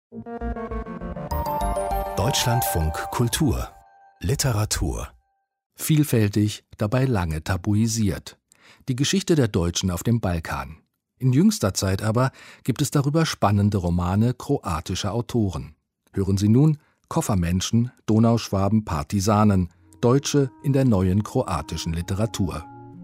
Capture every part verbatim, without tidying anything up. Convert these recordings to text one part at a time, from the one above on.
Deutschlandfunk Kultur Literatur. Vielfältig, dabei lange tabuisiert. Die Geschichte der Deutschen auf dem Balkan. In jüngster Zeit aber gibt es darüber spannende Romane kroatischer Autoren. Hören Sie nun Koffermenschen, Donauschwaben, Partisanen, Deutsche in der neuen kroatischen Literatur.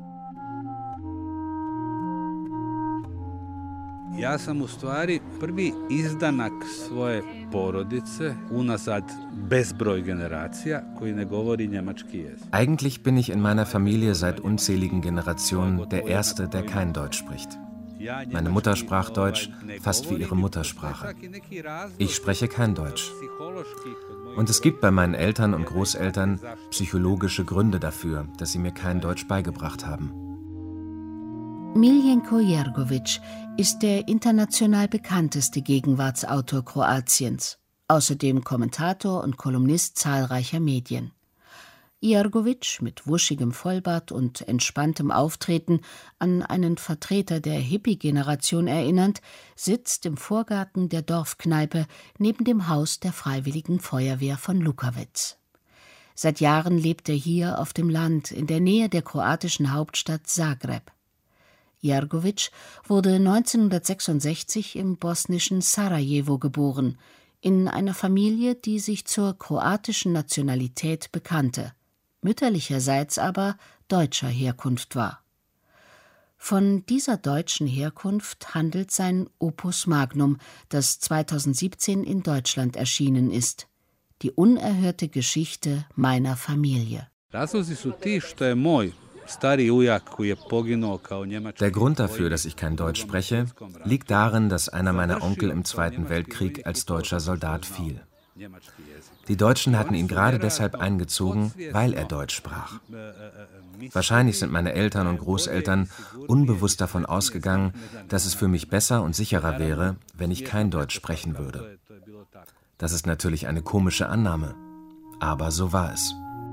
Ja sam u stvari prvi izdanak svoje porodice unazad bezbroj generacija koji ne govori njemački jezik. Eigentlich bin ich in meiner Familie seit unzähligen Generationen der Erste, der kein Deutsch spricht. Meine Mutter sprach Deutsch, fast wie ihre Muttersprache. Ich spreche kein Deutsch. Und es gibt bei meinen Eltern und Großeltern psychologische Gründe dafür, dass sie mir kein Deutsch beigebracht haben. Miljenko Jergović ist der international bekannteste Gegenwartsautor Kroatiens, außerdem Kommentator und Kolumnist zahlreicher Medien. Jergović, mit wuschigem Vollbart und entspanntem Auftreten, an einen Vertreter der Hippie-Generation erinnernd, sitzt im Vorgarten der Dorfkneipe neben dem Haus der Freiwilligen Feuerwehr von Lukavec. Seit Jahren lebt er hier auf dem Land in der Nähe der kroatischen Hauptstadt Zagreb. Jergović wurde neunzehnhundertsechsundsechzig im bosnischen Sarajevo geboren, in einer Familie, die sich zur kroatischen Nationalität bekannte, mütterlicherseits aber deutscher Herkunft war. Von dieser deutschen Herkunft handelt sein Opus Magnum, das zweitausendsiebzehn in Deutschland erschienen ist. Die unerhörte Geschichte meiner Familie. Razlozi su ti što je moj stari ujak koji je poginuo kao njemački. Der Grund dafür, dass ich kein Deutsch spreche, liegt darin, dass einer meiner Onkel im Zweiten Weltkrieg als deutscher Soldat fiel. Die Deutschen hatten ihn gerade deshalb eingezogen, weil er Deutsch sprach. Wahrscheinlich sind meine Eltern und Großeltern unbewusst davon ausgegangen, dass es für mich besser und sicherer wäre, wenn ich kein Deutsch sprechen würde. Das ist natürlich eine komische Annahme, aber so war es.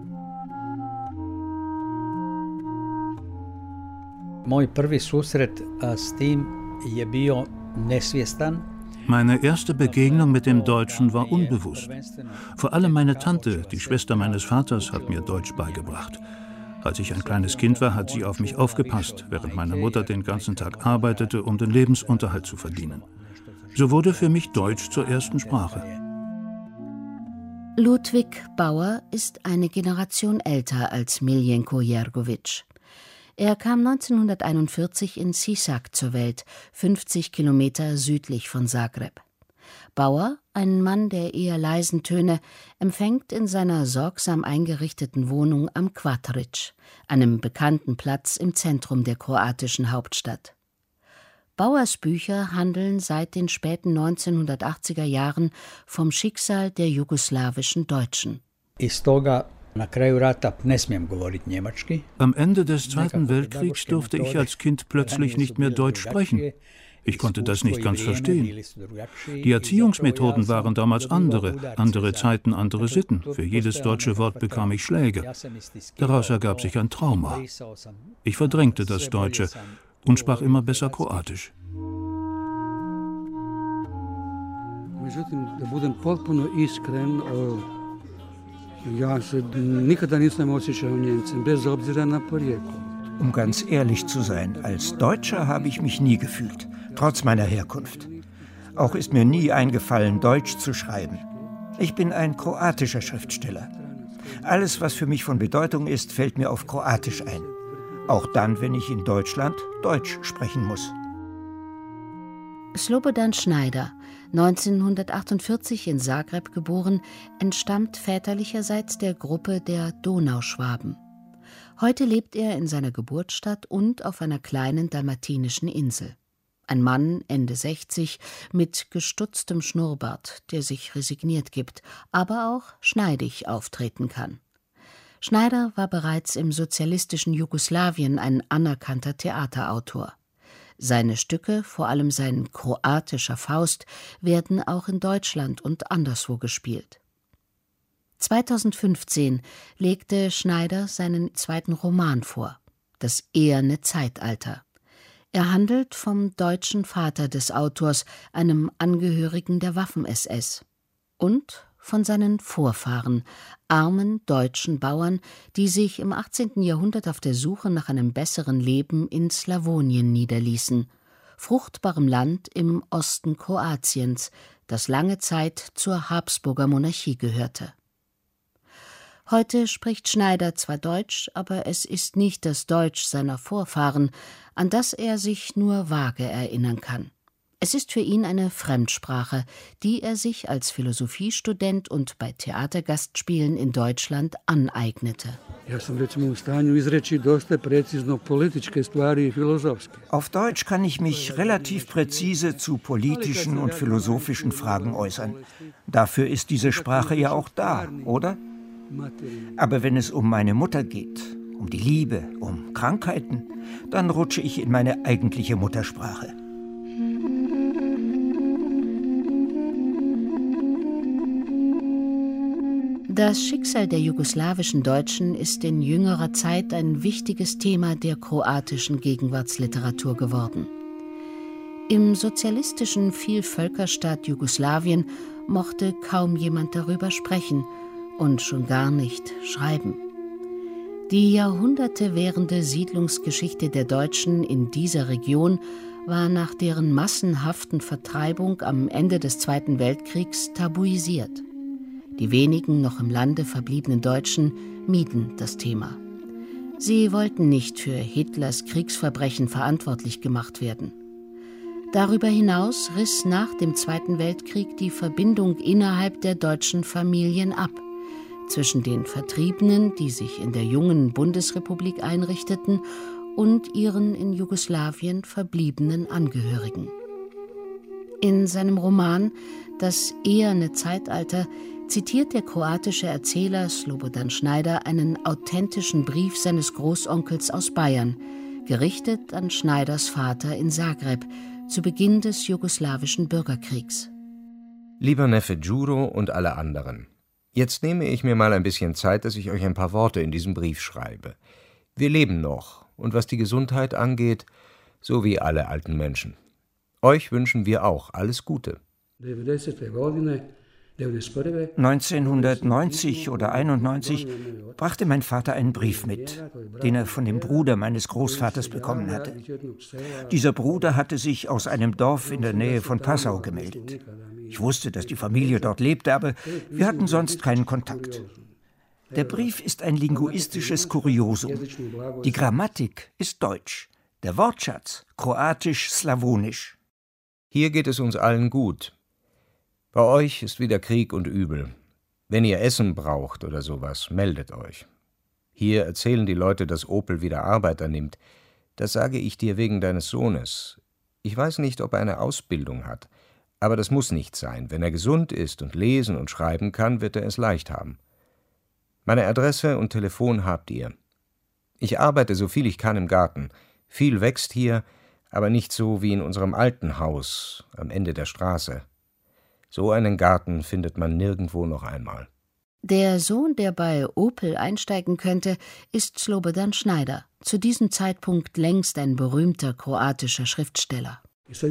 Moj prvi susret s tim je bio nesvjestan. Meine erste Begegnung mit dem Deutschen war unbewusst. Vor allem meine Tante, die Schwester meines Vaters, hat mir Deutsch beigebracht. Als ich ein kleines Kind war, hat sie auf mich aufgepasst, während meine Mutter den ganzen Tag arbeitete, um den Lebensunterhalt zu verdienen. So wurde für mich Deutsch zur ersten Sprache. Ludwig Bauer ist eine Generation älter als Miljenko Jergović. Er kam neunzehnhunderteinundvierzig in Sisak zur Welt, fünfzig Kilometer südlich von Zagreb. Bauer, ein Mann der eher leisen Töne, empfängt in seiner sorgsam eingerichteten Wohnung am Kvatrić, einem bekannten Platz im Zentrum der kroatischen Hauptstadt. Bauers Bücher handeln seit den späten neunzehnhundertachtziger Jahren vom Schicksal der jugoslawischen Deutschen. Am Ende des Zweiten Weltkriegs durfte ich als Kind plötzlich nicht mehr Deutsch sprechen. Ich konnte das nicht ganz verstehen. Die Erziehungsmethoden waren damals andere, andere Zeiten, andere Sitten. Für jedes deutsche Wort bekam ich Schläge. Daraus ergab sich ein Trauma. Ich verdrängte das Deutsche und sprach immer besser Kroatisch. Međutim, da budem potpuno iskren, ja se nikada nisam osjećao Njemcem, bez obzira na porijeklo. Um ganz ehrlich zu sein, als Deutscher habe ich mich nie gefühlt, trotz meiner Herkunft. Auch ist mir nie eingefallen, Deutsch zu schreiben. Ich bin ein kroatischer Schriftsteller. Alles, was für mich von Bedeutung ist, fällt mir auf Kroatisch ein. Auch dann, wenn ich in Deutschland Deutsch sprechen muss. Slobodan Schneider, neunzehnhundertachtundvierzig in Zagreb geboren, entstammt väterlicherseits der Gruppe der Donauschwaben. Heute lebt er in seiner Geburtsstadt und auf einer kleinen dalmatinischen Insel. Ein Mann, Ende sechzig, mit gestutztem Schnurrbart, der sich resigniert gibt, aber auch schneidig auftreten kann. Schneider war bereits im sozialistischen Jugoslawien ein anerkannter Theaterautor. Seine Stücke, vor allem sein kroatischer Faust, werden auch in Deutschland und anderswo gespielt. zweitausendfünfzehn legte Schneider seinen zweiten Roman vor, Das eherne Zeitalter. Er handelt vom deutschen Vater des Autors, einem Angehörigen der Waffen-S S, und von seinen Vorfahren, armen deutschen Bauern, die sich im achtzehnten Jahrhundert auf der Suche nach einem besseren Leben in Slawonien niederließen, fruchtbarem Land im Osten Kroatiens, das lange Zeit zur Habsburger Monarchie gehörte. Heute spricht Schneider zwar Deutsch, aber es ist nicht das Deutsch seiner Vorfahren, an das er sich nur vage erinnern kann. Es ist für ihn eine Fremdsprache, die er sich als Philosophiestudent und bei Theatergastspielen in Deutschland aneignete. Auf Deutsch kann ich mich relativ präzise zu politischen und philosophischen Fragen äußern. Dafür ist diese Sprache ja auch da, oder? Aber wenn es um meine Mutter geht, um die Liebe, um Krankheiten, dann rutsche ich in meine eigentliche Muttersprache. Das Schicksal der jugoslawischen Deutschen ist in jüngerer Zeit ein wichtiges Thema der kroatischen Gegenwartsliteratur geworden. Im sozialistischen Vielvölkerstaat Jugoslawien mochte kaum jemand darüber sprechen und schon gar nicht schreiben. Die Jahrhunderte währende Siedlungsgeschichte der Deutschen in dieser Region war nach deren massenhaften Vertreibung am Ende des Zweiten Weltkriegs tabuisiert. Die wenigen noch im Lande verbliebenen Deutschen mieden das Thema. Sie wollten nicht für Hitlers Kriegsverbrechen verantwortlich gemacht werden. Darüber hinaus riss nach dem Zweiten Weltkrieg die Verbindung innerhalb der deutschen Familien ab, zwischen den Vertriebenen, die sich in der jungen Bundesrepublik einrichteten, und ihren in Jugoslawien verbliebenen Angehörigen. In seinem Roman »Das eherne Zeitalter« zitiert der kroatische Erzähler Slobodan Schneider einen authentischen Brief seines Großonkels aus Bayern, gerichtet an Schneiders Vater in Zagreb zu Beginn des jugoslawischen Bürgerkriegs. Lieber Neffe Đuro und alle anderen, jetzt nehme ich mir mal ein bisschen Zeit, dass ich euch ein paar Worte in diesem Brief schreibe. Wir leben noch, und was die Gesundheit angeht, so wie alle alten Menschen. Euch wünschen wir auch alles Gute. neunzehnhundertneunzig oder einundneunzig brachte mein Vater einen Brief mit, den er von dem Bruder meines Großvaters bekommen hatte. Dieser Bruder hatte sich aus einem Dorf in der Nähe von Passau gemeldet. Ich wusste, dass die Familie dort lebte, aber wir hatten sonst keinen Kontakt. Der Brief ist ein linguistisches Kuriosum. Die Grammatik ist deutsch, der Wortschatz kroatisch-slawonisch. Hier geht es uns allen gut. Bei euch ist wieder Krieg und Übel. Wenn ihr Essen braucht oder sowas, meldet euch. Hier erzählen die Leute, dass Opel wieder Arbeiter nimmt. Das sage ich dir wegen deines Sohnes. Ich weiß nicht, ob er eine Ausbildung hat, aber das muss nicht sein. Wenn er gesund ist und lesen und schreiben kann, wird er es leicht haben. Meine Adresse und Telefon habt ihr. Ich arbeite so viel ich kann im Garten. Viel wächst hier, aber nicht so wie in unserem alten Haus am Ende der Straße. So einen Garten findet man nirgendwo noch einmal. Der Sohn, der bei Opel einsteigen könnte, ist Slobodan Schneider, zu diesem Zeitpunkt längst ein berühmter kroatischer Schriftsteller.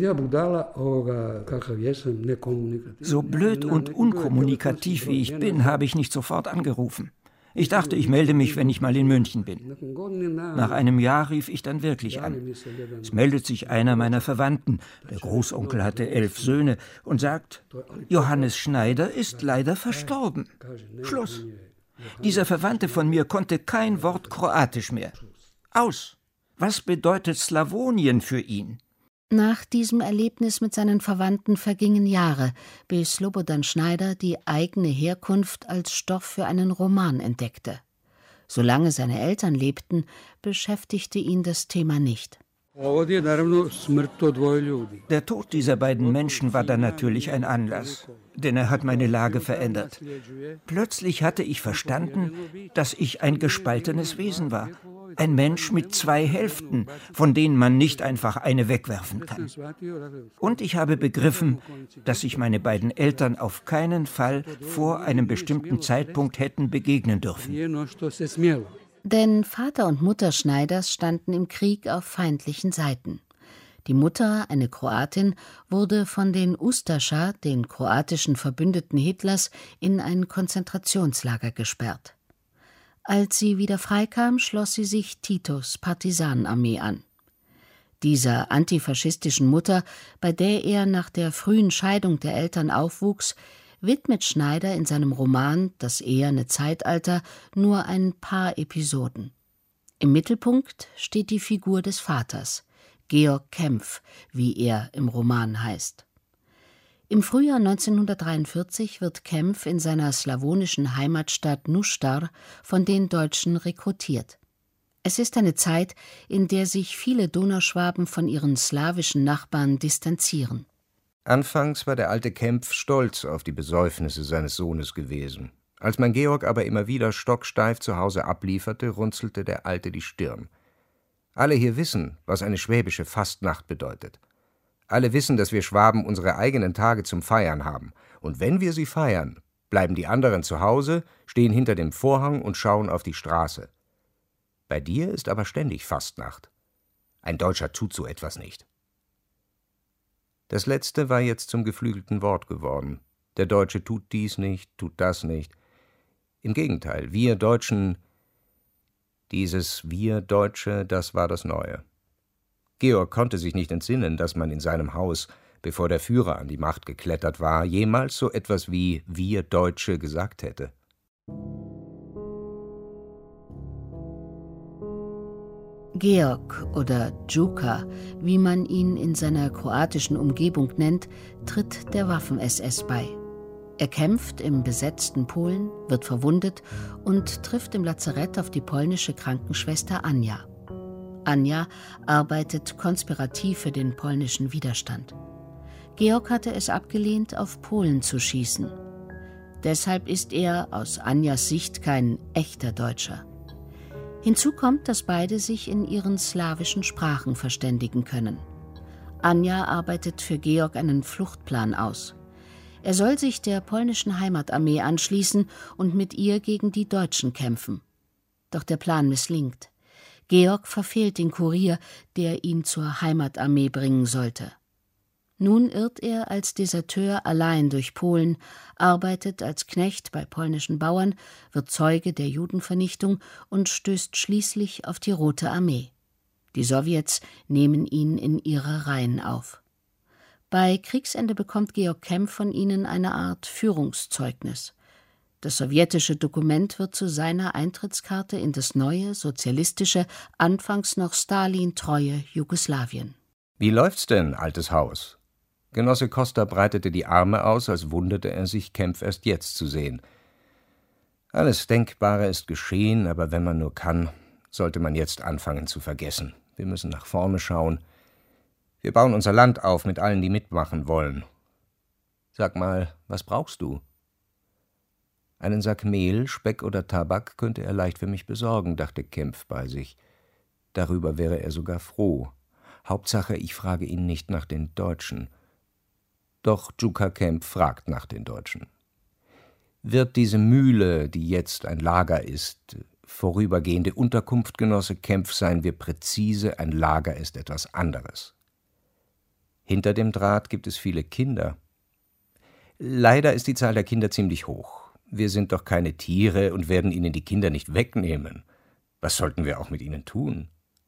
So blöd und unkommunikativ wie ich bin, habe ich nicht sofort angerufen. Ich dachte, ich melde mich, wenn ich mal in München bin. Nach einem Jahr rief ich dann wirklich an. Es meldet sich einer meiner Verwandten, der Großonkel hatte elf Söhne, und sagt, Johannes Schneider ist leider verstorben. Schluss. Dieser Verwandte von mir konnte kein Wort Kroatisch mehr. Aus. Was bedeutet Slawonien für ihn? Nach diesem Erlebnis mit seinen Verwandten vergingen Jahre, bis Slobodan Schneider die eigene Herkunft als Stoff für einen Roman entdeckte. Solange seine Eltern lebten, beschäftigte ihn das Thema nicht. Der Tod dieser beiden Menschen war dann natürlich ein Anlass, denn er hat meine Lage verändert. Plötzlich hatte ich verstanden, dass ich ein gespaltenes Wesen war. Ein Mensch mit zwei Hälften, von denen man nicht einfach eine wegwerfen kann. Und ich habe begriffen, dass sich meine beiden Eltern auf keinen Fall vor einem bestimmten Zeitpunkt hätten begegnen dürfen. Denn Vater und Mutter Schneiders standen im Krieg auf feindlichen Seiten. Die Mutter, eine Kroatin, wurde von den Ustascha, den kroatischen Verbündeten Hitlers, in ein Konzentrationslager gesperrt. Als sie wieder freikam, schloss sie sich Titos Partisanenarmee an. Dieser antifaschistischen Mutter, bei der er nach der frühen Scheidung der Eltern aufwuchs, widmet Schneider in seinem Roman »Das eherne Zeitalter« nur ein paar Episoden. Im Mittelpunkt steht die Figur des Vaters, Georg Kempf, wie er im Roman heißt. Im Frühjahr neunzehnhundertdreiundvierzig wird Kempf in seiner slawonischen Heimatstadt Nuštar von den Deutschen rekrutiert. Es ist eine Zeit, in der sich viele Donauschwaben von ihren slawischen Nachbarn distanzieren. Anfangs war der alte Kempf stolz auf die Besäufnisse seines Sohnes gewesen. Als man Georg aber immer wieder stocksteif zu Hause ablieferte, runzelte der Alte die Stirn. Alle hier wissen, was eine schwäbische Fastnacht bedeutet. Alle wissen, dass wir Schwaben unsere eigenen Tage zum Feiern haben. Und wenn wir sie feiern, bleiben die anderen zu Hause, stehen hinter dem Vorhang und schauen auf die Straße. Bei dir ist aber ständig Fastnacht. Ein Deutscher tut so etwas nicht. Das Letzte war jetzt zum geflügelten Wort geworden. Der Deutsche tut dies nicht, tut das nicht. Im Gegenteil, wir Deutschen, dieses Wir Deutsche, das war das Neue. Georg konnte sich nicht entsinnen, dass man in seinem Haus, bevor der Führer an die Macht geklettert war, jemals so etwas wie Wir Deutsche gesagt hätte. Georg oder Djuka, wie man ihn in seiner kroatischen Umgebung nennt, tritt der Waffen-S S bei. Er kämpft im besetzten Polen, wird verwundet und trifft im Lazarett auf die polnische Krankenschwester Anja. Anja arbeitet konspirativ für den polnischen Widerstand. Georg hatte es abgelehnt, auf Polen zu schießen. Deshalb ist er aus Anjas Sicht kein echter Deutscher. Hinzu kommt, dass beide sich in ihren slawischen Sprachen verständigen können. Anja arbeitet für Georg einen Fluchtplan aus. Er soll sich der polnischen Heimatarmee anschließen und mit ihr gegen die Deutschen kämpfen. Doch der Plan misslingt. Georg verfehlt den Kurier, der ihn zur Heimatarmee bringen sollte. Nun irrt er als Deserteur allein durch Polen, arbeitet als Knecht bei polnischen Bauern, wird Zeuge der Judenvernichtung und stößt schließlich auf die Rote Armee. Die Sowjets nehmen ihn in ihre Reihen auf. Bei Kriegsende bekommt Georg Kempf von ihnen eine Art Führungszeugnis. Das sowjetische Dokument wird zu seiner Eintrittskarte in das neue, sozialistische, anfangs noch Stalin-treue Jugoslawien. »Wie läuft's denn, altes Haus?« Genosse Costa breitete die Arme aus, als wunderte er sich, Kempf erst jetzt zu sehen. »Alles Denkbare ist geschehen, aber wenn man nur kann, sollte man jetzt anfangen zu vergessen. Wir müssen nach vorne schauen. Wir bauen unser Land auf mit allen, die mitmachen wollen. Sag mal, was brauchst du?« Einen Sack Mehl, Speck oder Tabak könnte er leicht für mich besorgen, dachte Kempf bei sich. Darüber wäre er sogar froh. Hauptsache, ich frage ihn nicht nach den Deutschen. Doch Djuka Kempf fragt nach den Deutschen. Wird diese Mühle, die jetzt ein Lager ist, vorübergehende Unterkunft, Genosse Kempf, seien wir präzise, ein Lager ist etwas anderes. Hinter dem Draht gibt es viele Kinder. Leider ist die Zahl der Kinder ziemlich hoch. Wir sind doch keine Tiere und werden ihnen die Kinder nicht wegnehmen. Was sollten wir auch mit ihnen tun?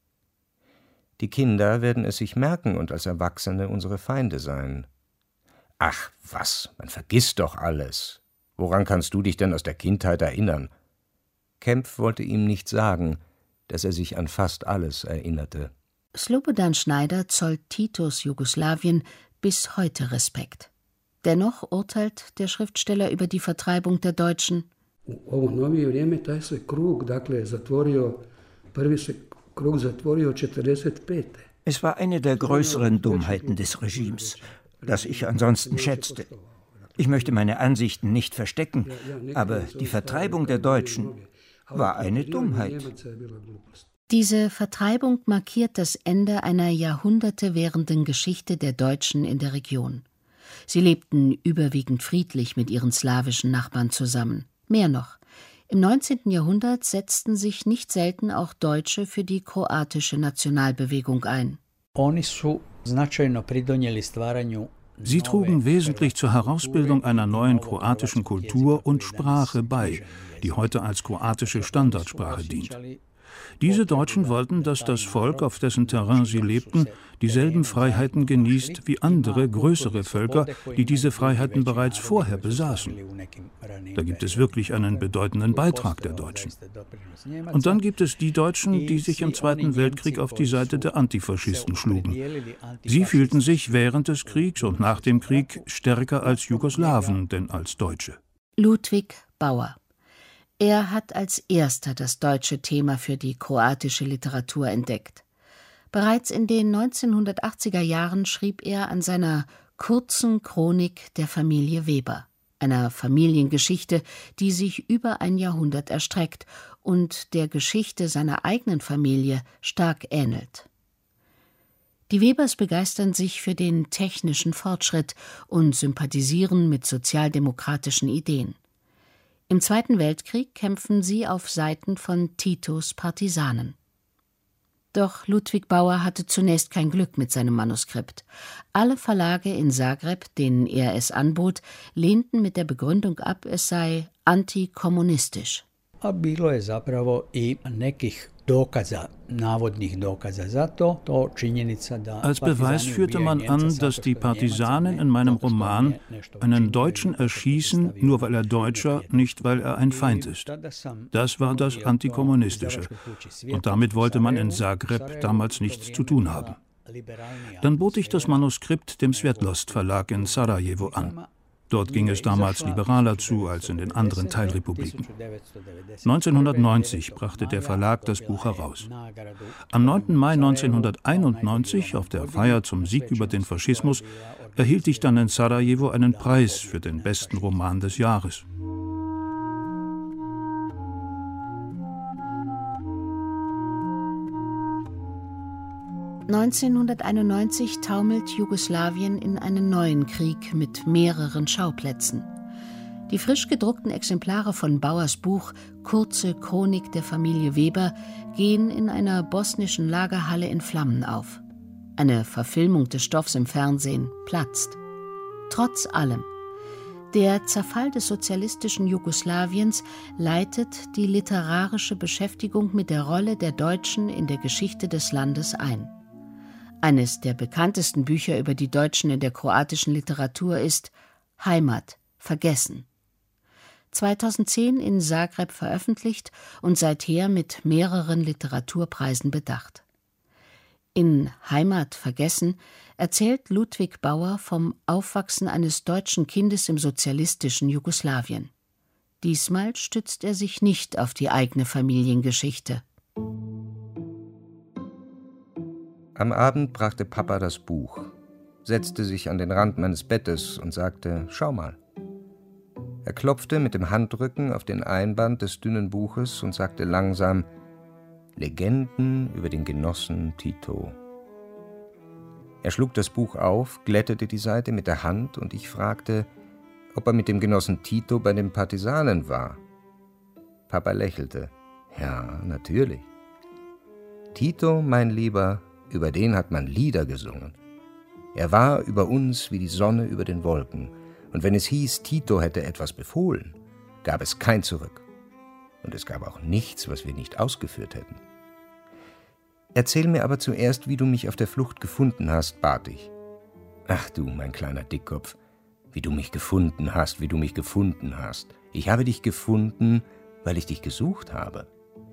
Die Kinder werden es sich merken und als Erwachsene unsere Feinde sein. Ach, was, man vergisst doch alles. Woran kannst du dich denn aus der Kindheit erinnern? Kempf wollte ihm nicht sagen, dass er sich an fast alles erinnerte. Slobodan Schneider zollt Titos Jugoslawien bis heute Respekt. Dennoch urteilt der Schriftsteller über die Vertreibung der Deutschen. Es war eine der größeren Dummheiten des Regimes, das ich ansonsten schätzte. Ich möchte meine Ansichten nicht verstecken, aber die Vertreibung der Deutschen war eine Dummheit. Diese Vertreibung markiert das Ende einer Jahrhunderte währenden Geschichte der Deutschen in der Region. Sie lebten überwiegend friedlich mit ihren slawischen Nachbarn zusammen. Mehr noch, im neunzehnten Jahrhundert setzten sich nicht selten auch Deutsche für die kroatische Nationalbewegung ein. Oni su Sie trugen wesentlich zur Herausbildung einer neuen kroatischen Kultur und Sprache bei, die heute als kroatische Standardsprache dient. Diese Deutschen wollten, dass das Volk, auf dessen Terrain sie lebten, dieselben Freiheiten genießt wie andere, größere Völker, die diese Freiheiten bereits vorher besaßen. Da gibt es wirklich einen bedeutenden Beitrag der Deutschen. Und dann gibt es die Deutschen, die sich im Zweiten Weltkrieg auf die Seite der Antifaschisten schlugen. Sie fühlten sich während des Kriegs und nach dem Krieg stärker als Jugoslawen denn als Deutsche. Ludwig Bauer. Er hat als erster das deutsche Thema für die kroatische Literatur entdeckt. Bereits in den neunzehnhundertachtziger Jahren schrieb er an seiner kurzen Chronik der Familie Weber, einer Familiengeschichte, die sich über ein Jahrhundert erstreckt und der Geschichte seiner eigenen Familie stark ähnelt. Die Webers begeistern sich für den technischen Fortschritt und sympathisieren mit sozialdemokratischen Ideen. Im Zweiten Weltkrieg kämpfen sie auf Seiten von Titos Partisanen. Doch Ludwig Bauer hatte zunächst kein Glück mit seinem Manuskript. Alle Verlage in Zagreb, denen er es anbot, lehnten mit der Begründung ab, es sei antikommunistisch. A bilo je zapravo i nekih dokaza, navodnih dokaza za to, to činjenica da... Als Beweis führte man an, dass die Partisanen in meinem Roman einen Deutschen erschießen, nur weil er Deutscher, nicht weil er ein Feind ist. Das war das Antikommunistische. Und damit wollte man in Zagreb damals nichts zu tun haben. Dann bot ich das Manuskript dem Svjetlost Verlag in Sarajevo an. Dort ging es damals liberaler zu als in den anderen Teilrepubliken. neunzehnhundertneunzig brachte der Verlag das Buch heraus. Am neunten Mai neunzehnhunderteinundneunzig, auf der Feier zum Sieg über den Faschismus, erhielt ich dann in Sarajevo einen Preis für den besten Roman des Jahres. neunzehnhunderteinundneunzig taumelt Jugoslawien in einen neuen Krieg mit mehreren Schauplätzen. Die frisch gedruckten Exemplare von Bauers Buch »Kurze Chronik der Familie Weber« gehen in einer bosnischen Lagerhalle in Flammen auf. Eine Verfilmung des Stoffs im Fernsehen platzt. Trotz allem: Der Zerfall des sozialistischen Jugoslawiens leitet die literarische Beschäftigung mit der Rolle der Deutschen in der Geschichte des Landes ein. Eines der bekanntesten Bücher über die Deutschen in der kroatischen Literatur ist »Heimat, vergessen«. zweitausendzehn in Zagreb veröffentlicht und seither mit mehreren Literaturpreisen bedacht. In »Heimat, vergessen« erzählt Ludwig Bauer vom Aufwachsen eines deutschen Kindes im sozialistischen Jugoslawien. Diesmal stützt er sich nicht auf die eigene Familiengeschichte. Am Abend brachte Papa das Buch, setzte sich an den Rand meines Bettes und sagte: »Schau mal.« Er klopfte mit dem Handrücken auf den Einband des dünnen Buches und sagte langsam: »Legenden über den Genossen Tito.« Er schlug das Buch auf, glättete die Seite mit der Hand und ich fragte, ob er mit dem Genossen Tito bei den Partisanen war. Papa lächelte. »Ja, natürlich. Tito, mein Lieber, über den hat man Lieder gesungen. Er war über uns wie die Sonne über den Wolken. Und wenn es hieß, Tito hätte etwas befohlen, gab es kein Zurück. Und es gab auch nichts, was wir nicht ausgeführt hätten. Erzähl mir aber zuerst, wie du mich auf der Flucht gefunden hast, bat ich. Ach du, mein kleiner Dickkopf, wie du mich gefunden hast, wie du mich gefunden hast. Ich habe dich gefunden, weil ich dich gesucht habe.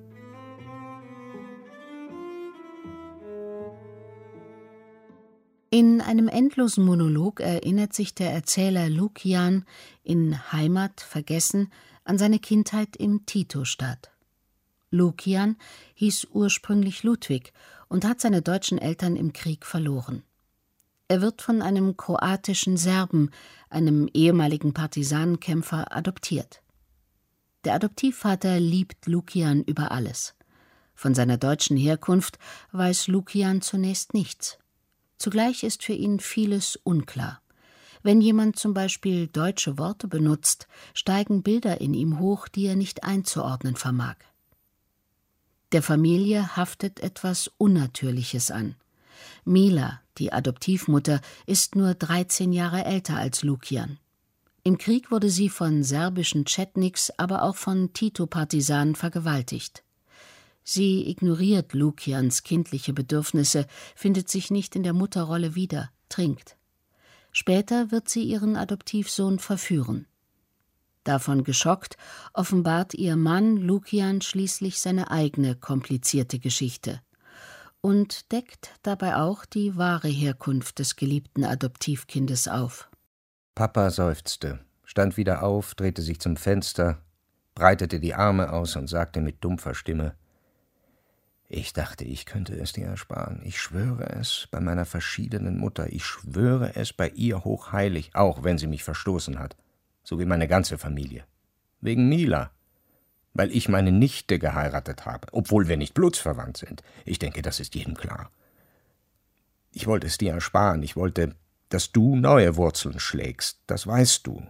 In einem endlosen Monolog erinnert sich der Erzähler Lukian in »Heimat, vergessen« an seine Kindheit im Tito-Staat. Lukian hieß ursprünglich Ludwig und hat seine deutschen Eltern im Krieg verloren. Er wird von einem kroatischen Serben, einem ehemaligen Partisanenkämpfer, adoptiert. Der Adoptivvater liebt Lukian über alles. Von seiner deutschen Herkunft weiß Lukian zunächst nichts. Zugleich ist für ihn vieles unklar. Wenn jemand zum Beispiel deutsche Worte benutzt, steigen Bilder in ihm hoch, die er nicht einzuordnen vermag. Der Familie haftet etwas Unnatürliches an. Mila, die Adoptivmutter, ist nur dreizehn Jahre älter als Lukian. Im Krieg wurde sie von serbischen Chetniks, aber auch von Tito-Partisanen vergewaltigt. Sie ignoriert Lukians kindliche Bedürfnisse, findet sich nicht in der Mutterrolle wieder, trinkt. Später wird sie ihren Adoptivsohn verführen. Davon geschockt, offenbart ihr Mann Lukian schließlich seine eigene komplizierte Geschichte und deckt dabei auch die wahre Herkunft des geliebten Adoptivkindes auf. Papa seufzte, stand wieder auf, drehte sich zum Fenster, breitete die Arme aus und sagte mit dumpfer Stimme: »Ich dachte, ich könnte es dir ersparen. Ich schwöre es bei meiner verschiedenen Mutter. Ich schwöre es bei ihr hochheilig, auch wenn sie mich verstoßen hat. So wie meine ganze Familie. Wegen Mila. Weil ich meine Nichte geheiratet habe, obwohl wir nicht blutsverwandt sind. Ich denke, das ist jedem klar. Ich wollte es dir ersparen. Ich wollte, dass du neue Wurzeln schlägst. Das weißt du.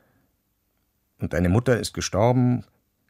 Und deine Mutter ist gestorben.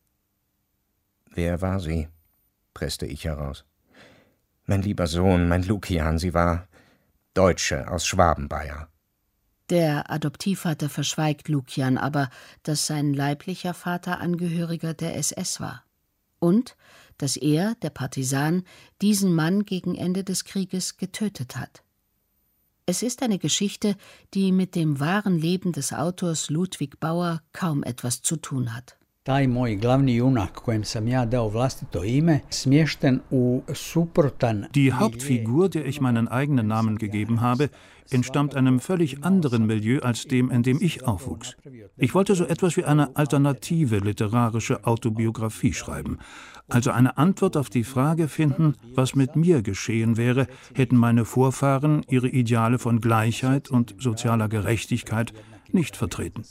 Wer war sie?« presste ich heraus. »Mein lieber Sohn, mein Lukian, sie war Deutsche aus Schwabenbayern.« Der Adoptivvater verschweigt Lukian aber, dass sein leiblicher Vater Angehöriger der S S war. Und dass er, der Partisan, diesen Mann gegen Ende des Krieges getötet hat. Es ist eine Geschichte, die mit dem wahren Leben des Autors Ludwig Bauer kaum etwas zu tun hat. Taj moj glavni junak, kojem sam ja dao vlastito ime, smješten u suprotan. Die Hauptfigur, der ich meinen eigenen Namen gegeben habe, entstammt einem völlig anderen Milieu als dem, in dem ich aufwuchs. Ich wollte so etwas wie eine alternative literarische Autobiografie schreiben, also eine Antwort auf die Frage finden, was mit mir geschehen wäre, hätten meine Vorfahren ihre Ideale von Gleichheit und sozialer Gerechtigkeit nicht vertreten.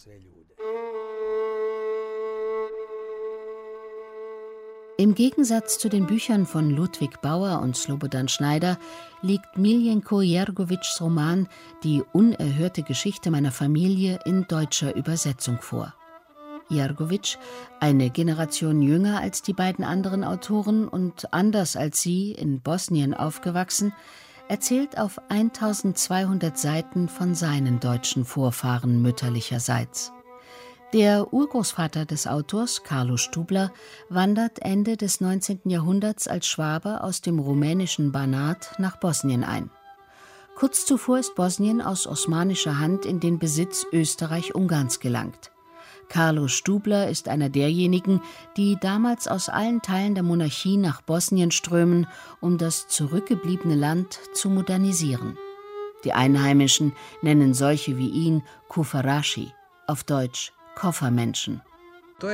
Im Gegensatz zu den Büchern von Ludwig Bauer und Slobodan Schneider liegt Miljenko Jergovics Roman »Die unerhörte Geschichte meiner Familie« in deutscher Übersetzung vor. Jergovic, eine Generation jünger als die beiden anderen Autoren und anders als sie in Bosnien aufgewachsen, erzählt auf eintausendzweihundert Seiten von seinen deutschen Vorfahren mütterlicherseits. Der Urgroßvater des Autors, Carlo Stubler, wandert Ende des neunzehnten Jahrhunderts als Schwabe aus dem rumänischen Banat nach Bosnien ein. Kurz zuvor ist Bosnien aus osmanischer Hand in den Besitz Österreich-Ungarns gelangt. Carlo Stubler ist einer derjenigen, die damals aus allen Teilen der Monarchie nach Bosnien strömen, um das zurückgebliebene Land zu modernisieren. Die Einheimischen nennen solche wie ihn Kufarashi, auf Deutsch Koffermenschen. Das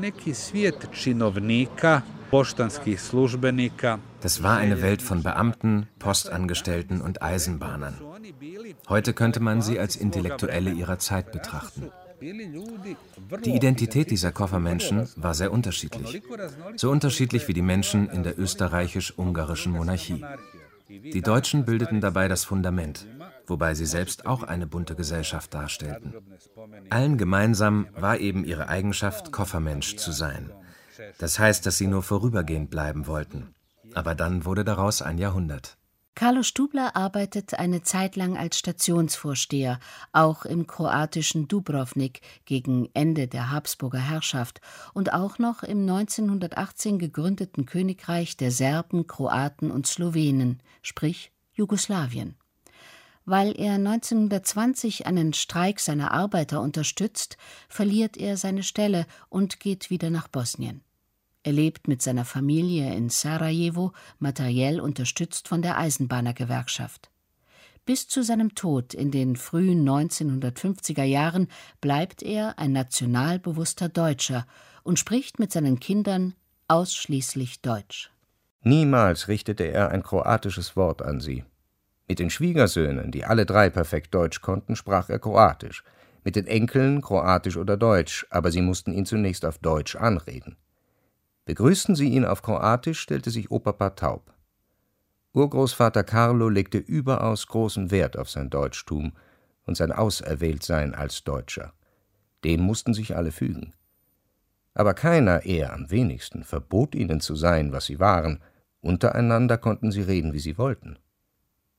war eine Welt von Beamten, Postangestellten und Eisenbahnern. Heute könnte man sie als Intellektuelle ihrer Zeit betrachten. Die Identität dieser Koffermenschen war sehr unterschiedlich. So unterschiedlich wie die Menschen in der österreichisch-ungarischen Monarchie. Die Deutschen bildeten dabei das Fundament, wobei sie selbst auch eine bunte Gesellschaft darstellten. Allen gemeinsam war eben ihre Eigenschaft, Koffermensch zu sein. Das heißt, dass sie nur vorübergehend bleiben wollten. Aber dann wurde daraus ein Jahrhundert. Carlo Stubler arbeitet eine Zeit lang als Stationsvorsteher, auch im kroatischen Dubrovnik gegen Ende der Habsburger Herrschaft und auch noch im neunzehnhundertachtzehn gegründeten Königreich der Serben, Kroaten und Slowenen, sprich Jugoslawien. Weil er neunzehnhundertzwanzig einen Streik seiner Arbeiter unterstützt, verliert er seine Stelle und geht wieder nach Bosnien. Er lebt mit seiner Familie in Sarajevo, materiell unterstützt von der Eisenbahnergewerkschaft. Bis zu seinem Tod in den frühen neunzehnhundertfünfziger Jahren bleibt er ein nationalbewusster Deutscher und spricht mit seinen Kindern ausschließlich Deutsch. Niemals richtete er ein kroatisches Wort an sie. Mit den Schwiegersöhnen, die alle drei perfekt Deutsch konnten, sprach er Kroatisch. Mit den Enkeln Kroatisch oder Deutsch, aber sie mussten ihn zunächst auf Deutsch anreden. Begrüßten sie ihn auf Kroatisch, stellte sich Opa taub. Urgroßvater Carlo legte überaus großen Wert auf sein Deutschtum und sein Auserwähltsein als Deutscher. Dem mussten sich alle fügen. Aber keiner, er am wenigsten, verbot ihnen zu sein, was sie waren. Untereinander konnten sie reden, wie sie wollten.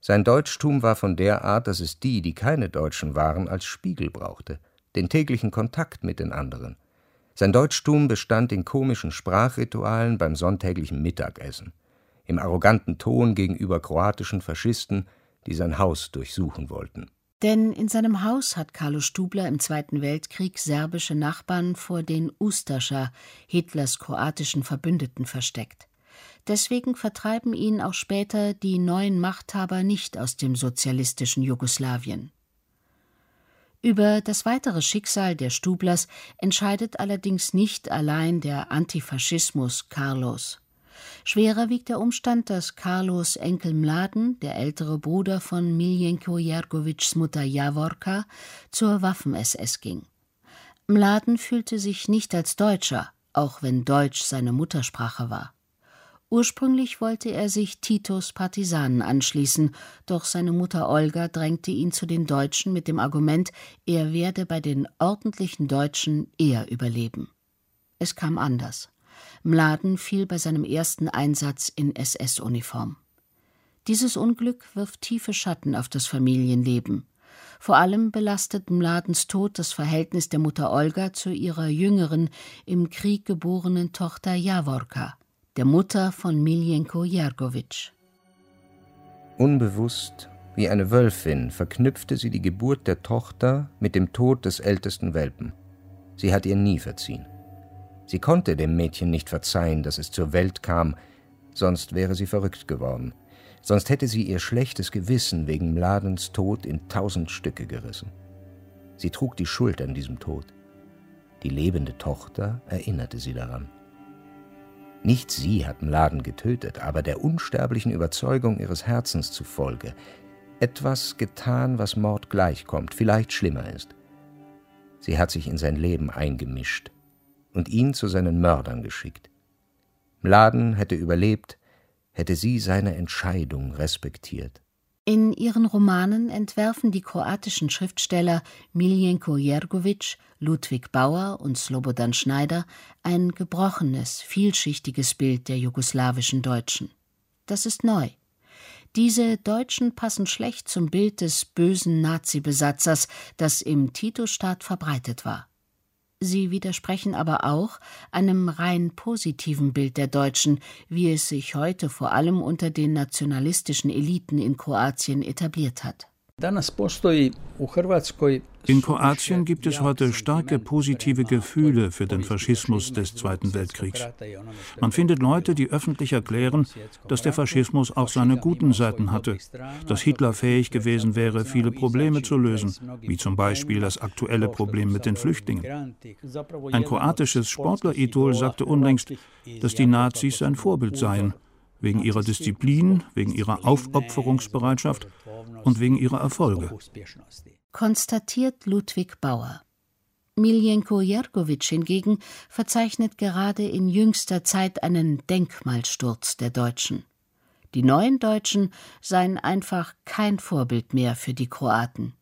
Sein Deutschtum war von der Art, dass es die, die keine Deutschen waren, als Spiegel brauchte, den täglichen Kontakt mit den anderen. Sein Deutschtum bestand in komischen Sprachritualen beim sonntäglichen Mittagessen, im arroganten Ton gegenüber kroatischen Faschisten, die sein Haus durchsuchen wollten. Denn in seinem Haus hat Carlo Stubler im Zweiten Weltkrieg serbische Nachbarn vor den Ustascha, Hitlers kroatischen Verbündeten, versteckt. Deswegen vertreiben ihn auch später die neuen Machthaber nicht aus dem sozialistischen Jugoslawien. Über das weitere Schicksal der Stublers entscheidet allerdings nicht allein der Antifaschismus Carlos. Schwerer wiegt der Umstand, dass Carlos Enkel Mladen, der ältere Bruder von Miljenko Jergovics Mutter Jaworka, zur Waffen-S S ging. Mladen fühlte sich nicht als Deutscher, auch wenn Deutsch seine Muttersprache war. Ursprünglich wollte er sich Titos Partisanen anschließen, doch seine Mutter Olga drängte ihn zu den Deutschen mit dem Argument, er werde bei den ordentlichen Deutschen eher überleben. Es kam anders. Mladen fiel bei seinem ersten Einsatz in S S-Uniform. Dieses Unglück wirft tiefe Schatten auf das Familienleben. Vor allem belastet Mladens Tod das Verhältnis der Mutter Olga zu ihrer jüngeren, im Krieg geborenen Tochter Jaworka, der Mutter von Miljenko Jergovic. Unbewusst, wie eine Wölfin, verknüpfte sie die Geburt der Tochter mit dem Tod des ältesten Welpen. Sie hat ihr nie verziehen. Sie konnte dem Mädchen nicht verzeihen, dass es zur Welt kam, sonst wäre sie verrückt geworden. Sonst hätte sie ihr schlechtes Gewissen wegen Mladens Tod in tausend Stücke gerissen. Sie trug die Schuld an diesem Tod. Die lebende Tochter erinnerte sie daran. Nicht sie hat Mladen getötet, aber der unsterblichen Überzeugung ihres Herzens zufolge etwas getan, was Mord gleichkommt, vielleicht schlimmer ist. Sie hat sich in sein Leben eingemischt und ihn zu seinen Mördern geschickt. Mladen hätte überlebt, hätte sie seine Entscheidung respektiert. In ihren Romanen entwerfen die kroatischen Schriftsteller Miljenko Jergovic, Ludwig Bauer und Slobodan Schneider ein gebrochenes, vielschichtiges Bild der jugoslawischen Deutschen. Das ist neu. Diese Deutschen passen schlecht zum Bild des bösen Nazi-Besatzers, das im Tito-Staat verbreitet war. Sie widersprechen aber auch einem rein positiven Bild der Deutschen, wie es sich heute vor allem unter den nationalistischen Eliten in Kroatien etabliert hat. In Kroatien gibt es heute starke positive Gefühle für den Faschismus des Zweiten Weltkriegs. Man findet Leute, die öffentlich erklären, dass der Faschismus auch seine guten Seiten hatte, dass Hitler fähig gewesen wäre, viele Probleme zu lösen, wie zum Beispiel das aktuelle Problem mit den Flüchtlingen. Ein kroatisches Sportleridol sagte unlängst, dass die Nazis sein Vorbild seien, wegen ihrer Disziplin, wegen ihrer Aufopferungsbereitschaft und wegen ihrer Erfolge. Konstatiert Ludwig Bauer. Miljenko Jergovic hingegen verzeichnet gerade in jüngster Zeit einen Denkmalsturz der Deutschen. Die neuen Deutschen seien einfach kein Vorbild mehr für die Kroaten.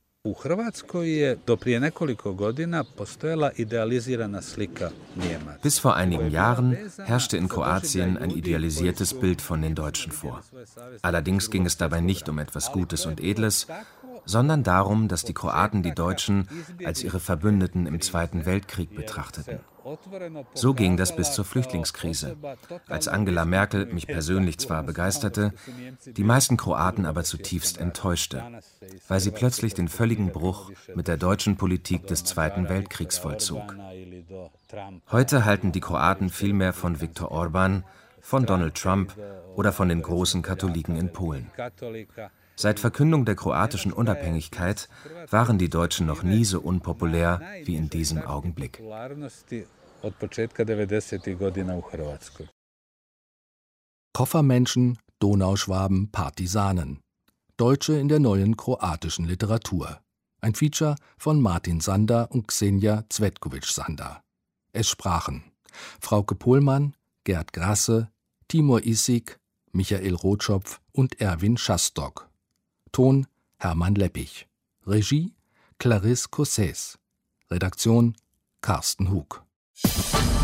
Bis vor einigen Jahren herrschte in Kroatien ein idealisiertes Bild von den Deutschen vor. Allerdings ging es dabei nicht um etwas Gutes und Edles, sondern darum, dass die Kroaten die Deutschen als ihre Verbündeten im Zweiten Weltkrieg betrachteten. So ging das bis zur Flüchtlingskrise, als Angela Merkel mich persönlich zwar begeisterte, die meisten Kroaten aber zutiefst enttäuschte, weil sie plötzlich den völligen Bruch mit der deutschen Politik des Zweiten Weltkriegs vollzog. Heute halten die Kroaten viel mehr von Viktor Orban, von Donald Trump oder von den großen Katholiken in Polen. Seit Verkündung der kroatischen Unabhängigkeit waren die Deutschen noch nie so unpopulär wie in diesem Augenblick. Koffermenschen, Donauschwaben, Partisanen. Deutsche in der neuen kroatischen Literatur. Ein Feature von Martin Sander und Xenia Cvetkovic-Sander. Es sprachen Frauke Pohlmann, Gerd Grasse, Timur Isik, Michael Rotschopf und Erwin Schastock. Ton Hermann Leppich. Regie Clarisse Cossès. Redaktion Carsten Hug.